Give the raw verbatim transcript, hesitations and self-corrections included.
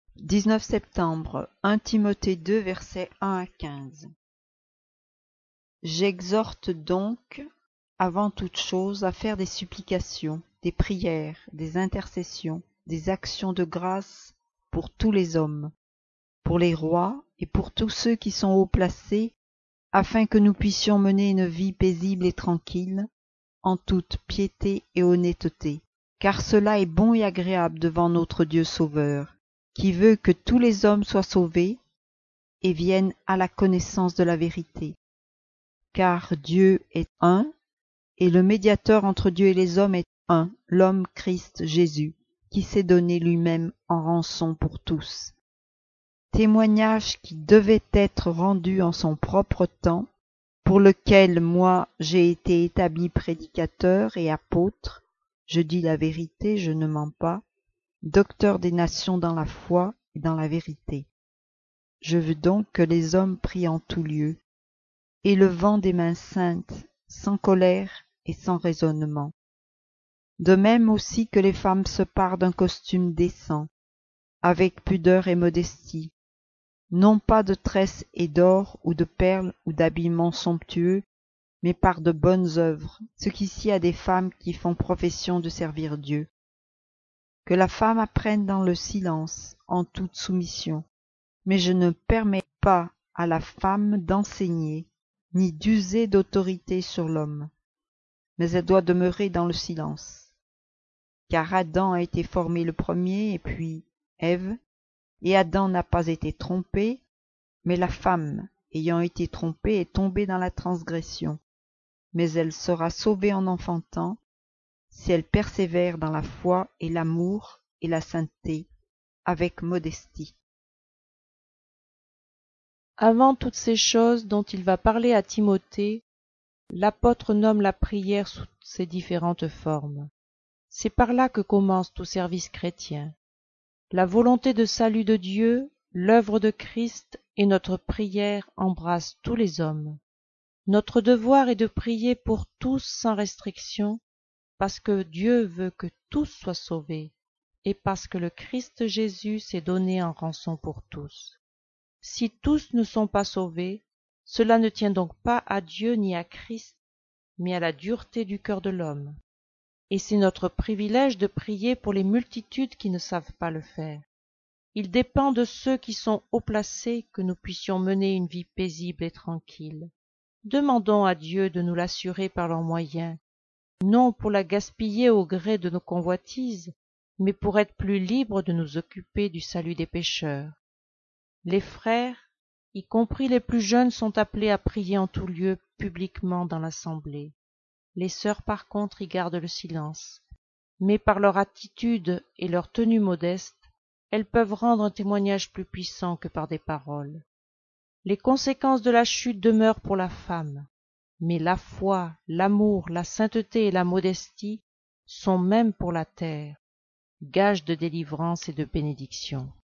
dix-neuf septembre, un Timothée deux, versets un à quinze. J'exhorte donc, avant toute chose, à faire des supplications, des prières, des intercessions, des actions de grâce pour tous les hommes, pour les rois et pour tous ceux qui sont haut placés, afin que nous puissions mener une vie paisible et tranquille, en toute piété et honnêteté, car cela est bon et agréable devant notre Dieu Sauveur, qui veut que tous les hommes soient sauvés et viennent à la connaissance de la vérité. Car Dieu est un, et le médiateur entre Dieu et les hommes est un, l'homme Christ Jésus, qui s'est donné lui-même en rançon pour tous. Témoignage qui devait être rendu en son propre temps, pour lequel moi j'ai été établi prédicateur et apôtre, je dis la vérité, je ne mens pas, docteur des nations dans la foi et dans la vérité. Je veux donc que les hommes prient en tout lieu, élevant des mains saintes, sans colère et sans raisonnement. De même aussi que les femmes se parent d'un costume décent, avec pudeur et modestie, non pas de tresses et d'or ou de perles ou d'habillements somptueux, mais par de bonnes œuvres, ce qu'ici a des femmes qui font profession de servir Dieu. Que la femme apprenne dans le silence, en toute soumission, mais je ne permets pas à la femme d'enseigner, ni d'user d'autorité sur l'homme, mais elle doit demeurer dans le silence. Car Adam a été formé le premier, et puis Ève, et Adam n'a pas été trompé, mais la femme, ayant été trompée, est tombée dans la transgression. Mais elle sera sauvée en enfantant, si elle persévère dans la foi et l'amour et la sainteté, avec modestie. Avant toutes ces choses dont il va parler à Timothée, l'apôtre nomme la prière sous ses différentes formes. C'est par là que commence tout service chrétien. La volonté de salut de Dieu, l'œuvre de Christ et notre prière embrassent tous les hommes. Notre devoir est de prier pour tous sans restriction, parce que Dieu veut que tous soient sauvés, et parce que le Christ Jésus s'est donné en rançon pour tous. Si tous ne sont pas sauvés, cela ne tient donc pas à Dieu ni à Christ, mais à la dureté du cœur de l'homme. Et c'est notre privilège de prier pour les multitudes qui ne savent pas le faire. Il dépend de ceux qui sont haut placés que nous puissions mener une vie paisible et tranquille. Demandons à Dieu de nous l'assurer par leurs moyens, non pour la gaspiller au gré de nos convoitises, mais pour être plus libres de nous occuper du salut des pécheurs. Les frères, y compris les plus jeunes, sont appelés à prier en tout lieu publiquement dans l'assemblée. Les sœurs par contre y gardent le silence, mais par leur attitude et leur tenue modeste, elles peuvent rendre un témoignage plus puissant que par des paroles. Les conséquences de la chute demeurent pour la femme, mais la foi, l'amour, la sainteté et la modestie sont même pour la terre, gages de délivrance et de bénédiction.